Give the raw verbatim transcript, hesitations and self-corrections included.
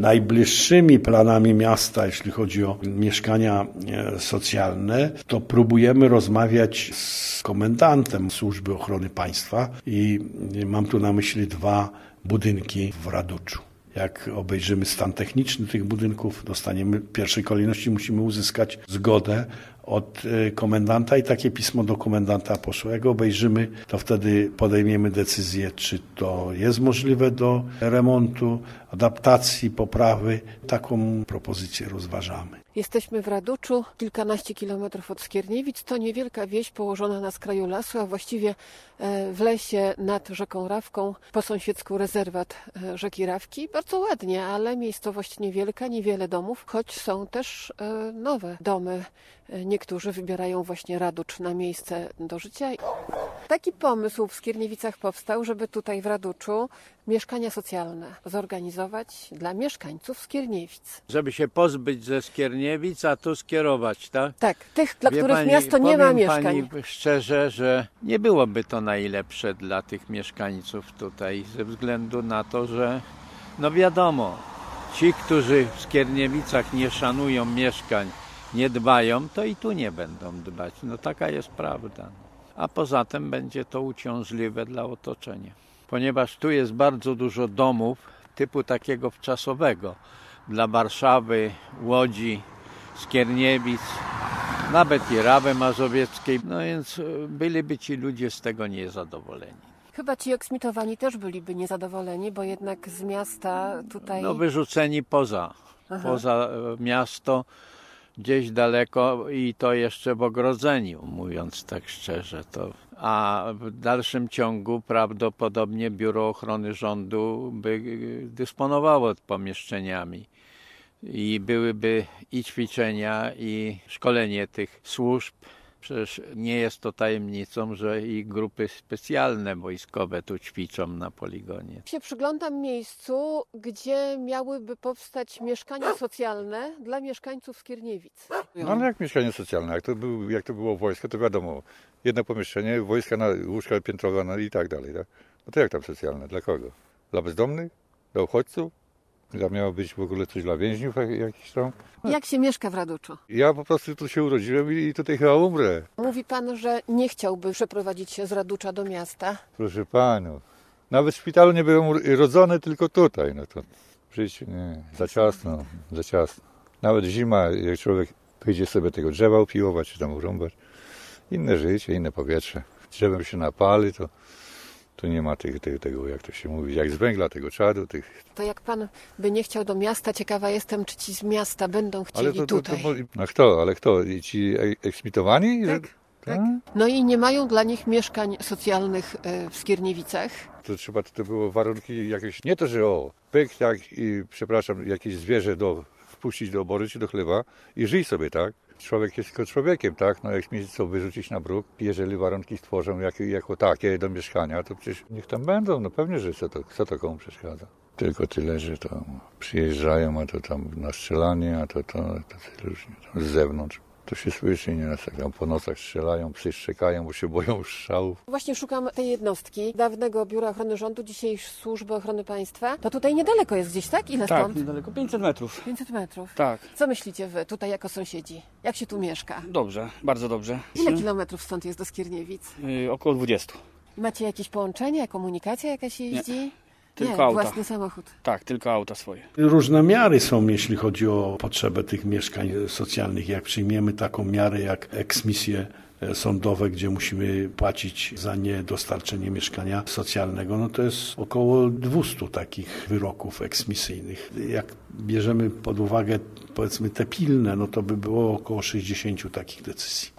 najbliższymi planami miasta, jeśli chodzi o mieszkania socjalne, to próbujemy rozmawiać z komendantem Służby Ochrony Państwa i mam tu na myśli dwa budynki w Raduczu. Jak obejrzymy stan techniczny tych budynków, dostaniemy w pierwszej kolejności musimy uzyskać zgodę od komendanta i takie pismo do komendanta poszło. Jak obejrzymy, to wtedy podejmiemy decyzję, czy to jest możliwe do remontu, adaptacji, poprawy. Taką propozycję rozważamy. Jesteśmy w Raduczu, kilkanaście kilometrów od Skierniewic. To niewielka wieś położona na skraju lasu, a właściwie w lesie nad rzeką Rawką, po sąsiedzku rezerwat rzeki Rawki. Bardzo ładnie, ale miejscowość niewielka, niewiele domów, choć są też nowe domy. Niektórzy wybierają właśnie Raducz na miejsce do życia. Taki pomysł w Skierniewicach powstał, żeby tutaj w Raduczu mieszkania socjalne zorganizować dla mieszkańców Skierniewic. Żeby się pozbyć ze Skierniewic, a tu skierować, tak? Tak, tych, dla Wie których pani, miasto nie ma mieszkań. Pani szczerze, że nie byłoby to najlepsze dla tych mieszkańców tutaj, ze względu na to, że no wiadomo, ci, którzy w Skierniewicach nie szanują mieszkań, nie dbają, to i tu nie będą dbać. No taka jest prawda. A poza tym będzie to uciążliwe dla otoczenia. Ponieważ tu jest bardzo dużo domów typu takiego wczasowego dla Warszawy, Łodzi, Skierniewic, nawet i Rawy Mazowieckiej. No więc byliby ci ludzie z tego niezadowoleni. Chyba ci eksmitowani też byliby niezadowoleni, bo jednak z miasta tutaj... No wyrzuceni poza, poza miasto, gdzieś daleko i to jeszcze w ogrodzeniu, mówiąc tak szczerze. To. A w dalszym ciągu prawdopodobnie Biuro Ochrony Rządu by dysponowało pomieszczeniami i byłyby i ćwiczenia, i szkolenie tych służb. Przecież nie jest to tajemnicą, że i grupy specjalne wojskowe tu ćwiczą na poligonie. Się przyglądam miejscu, gdzie miałyby powstać mieszkania socjalne dla mieszkańców Skierniewic. No ale jak mieszkanie socjalne? Jak to, był, jak to było wojsko, to wiadomo, jedno pomieszczenie, wojska na łóżka piętrowe no i tak dalej. Tak? No to jak tam socjalne? Dla kogo? Dla bezdomnych? Dla uchodźców? Dla miało być w ogóle coś dla więźniów jakichś tam? Jak się mieszka w Raduczu? Ja po prostu tu się urodziłem i tutaj chyba umrę. Mówi pan, że nie chciałby przeprowadzić się z Raducza do miasta. Proszę panu, nawet w szpitalu nie byłem urodzony, tylko tutaj. No to w życiu nie, za ciasno, za ciasno. Nawet zima, jak człowiek wyjdzie sobie tego drzewa upiłować, czy tam urąbać. Inne życie, inne powietrze. Drzewem się napali, to... Tu nie ma tego, tego, tego, jak to się mówi, jak z węgla, tego czadu. Tych... To jak pan by nie chciał do miasta, ciekawa jestem, czy ci z miasta będą chcieli ale to, to, tutaj. To, to, no kto, ale kto? Ci eksmitowani? Tak, że... tak. No i nie mają dla nich mieszkań socjalnych w Skierniewicach. To trzeba, to było warunki jakieś, nie to, że o, pyk, tak i przepraszam, jakieś zwierzę do, wpuścić do obory czy do chleba i żyj sobie, tak? Człowiek jest tylko człowiekiem, tak? No jak mi co wyrzucić na bruk, jeżeli warunki stworzą jak, jako takie do mieszkania, to przecież niech tam będą, no pewnie, że co to, co to komu przeszkadza. Tylko tyle, że to przyjeżdżają, a to tam na strzelanie, a to, to, to różnie, tam z zewnątrz. To się słyszy, nie tam po nocach strzelają, psy szczekają, bo się boją strzałów. Właśnie szukam tej jednostki dawnego Biura Ochrony Rządu, dzisiaj Służby Ochrony Państwa. To tutaj niedaleko jest gdzieś, tak? Ile tak, stąd? Tak, niedaleko, pięćset metrów. pięćset metrów. Tak. Co myślicie wy tutaj jako sąsiedzi? Jak się tu mieszka? Dobrze, bardzo dobrze. Ile kilometrów stąd jest do Skierniewic? Yy, około dwudziestu. Macie jakieś połączenie, komunikacja jakaś jeździ? Nie. Tylko Nie, auta. własny samochód. Tak, tylko auta swoje. Różne miary są, jeśli chodzi o potrzebę tych mieszkań socjalnych. Jak przyjmiemy taką miarę jak eksmisje sądowe, gdzie musimy płacić za niedostarczenie mieszkania socjalnego, no to jest około dwieście takich wyroków eksmisyjnych. Jak bierzemy pod uwagę, powiedzmy, te pilne, no to by było około sześćdziesiąt takich decyzji.